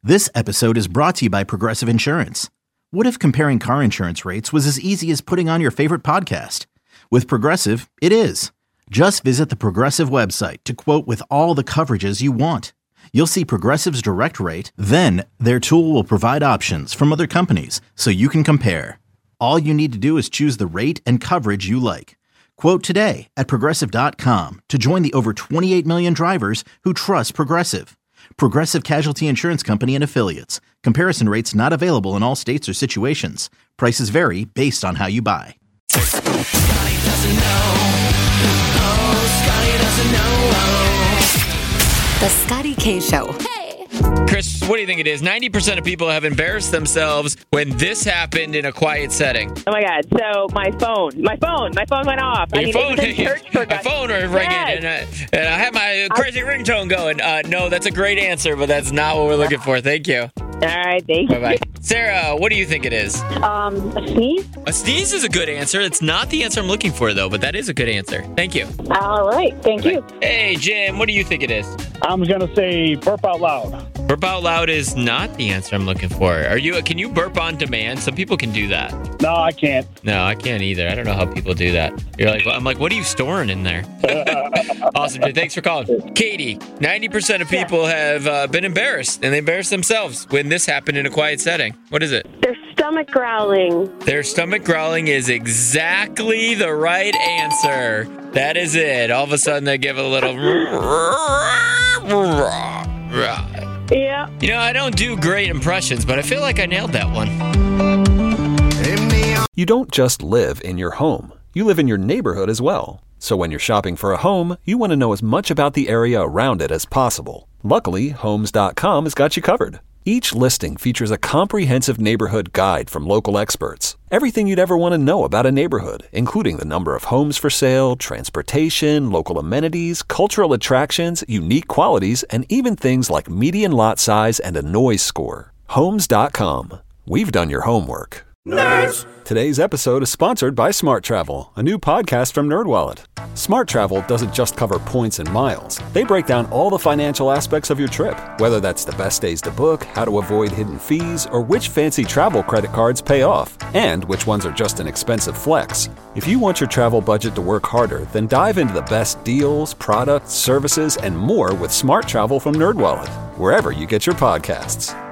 This episode is brought to you by Progressive Insurance. What if comparing car insurance rates was as easy as putting on your favorite podcast? With Progressive, it is. Just visit the Progressive website to quote with all the coverages you want. You'll see Progressive's direct rate, then their tool will provide options from other companies so you can compare. All you need to do is choose the rate and coverage you like. Quote today at Progressive.com to join the over 28 million drivers who trust Progressive. Progressive Casualty Insurance Company and Affiliates. Comparison rates not available in all states or situations. Prices vary based on how you buy. Scotty doesn't know. Oh, Scotty doesn't know. The Scotty K Show. Chris, what do you think it is? 90% of people have embarrassed themselves when this happened in a quiet setting. Oh my God! So my phone went off. Your phone was ringing, Yes. and I had my crazy ringtone going. No, that's a great answer, but that's not what we're looking for. Thank you. All right, thank you. Bye-bye. Sarah, what do you think it is? A sneeze? A sneeze is a good answer. It's not the answer I'm looking for, though, but that is a good answer. Thank you. All right, thank you. Hey, Jim, what do you think it is? I'm going to say burp out loud. Burp out loud is not the answer I'm looking for. Can you burp on demand? Some people can do that. No, I can't. No, I can't either. I don't know how people do that. I'm like, what are you storing in there? Awesome, Jim. Thanks for calling. Katie, 90% of people have been embarrassed, and they embarrass themselves when this happened in a quiet setting. What is it? Their stomach growling. Their stomach growling is exactly the right answer. That is it. All of a sudden, they give a little... Yeah. You know, I don't do great impressions, but I feel like I nailed that one. You don't just live in your home. You live in your neighborhood as well. So when you're shopping for a home, you want to know as much about the area around it as possible. Luckily, Homes.com has got you covered. Each listing features a comprehensive neighborhood guide from local experts. Everything you'd ever want to know about a neighborhood, including the number of homes for sale, transportation, local amenities, cultural attractions, unique qualities, and even things like median lot size and a noise score. Homes.com. We've done your homework. Nerds. Today's episode is sponsored by Smart Travel, a new podcast from NerdWallet. Smart Travel doesn't just cover points and miles. They break down all the financial aspects of your trip, whether that's the best days to book, how to avoid hidden fees, or which fancy travel credit cards pay off, and which ones are just an expensive flex. If you want your travel budget to work harder, then dive into the best deals, products, services, and more with Smart Travel from NerdWallet, wherever you get your podcasts.